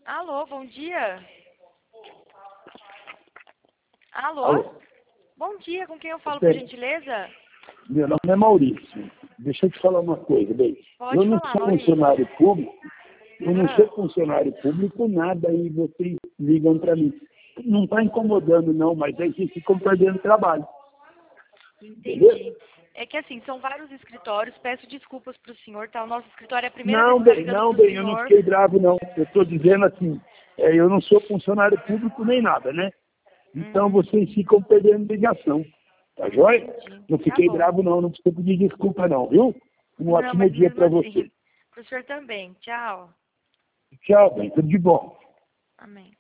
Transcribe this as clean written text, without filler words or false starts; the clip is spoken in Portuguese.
Alô, bom dia. Alô? Alô? Bom dia, com quem eu falo, por gentileza? Meu nome é Maurício. Deixa eu te falar uma coisa, bem. Pode Eu não falar, sou Maurício. funcionário público, Ah. nada, e vocês ligam para mim. Não está incomodando, não, mas aí vocês ficam perdendo trabalho. Entendi. Beleza? É que assim, são vários escritórios, peço desculpas para o senhor, tá? O nosso escritório é a primeira vez Não, que está bem, ligando não, para o bem, eu não senhor. fiquei bravo, não. Eu estou dizendo assim, eu não sou funcionário público nem nada, né? Então vocês ficam perdendo ligação. Tá joia? Entendi. Não Tá fiquei bom. bravo, não. Não precisa pedir desculpa, não, viu? Um Não, ótimo mas dia mesmo para você. assim, para o senhor também. Tchau. Tchau, bem. Tudo de bom. Amém.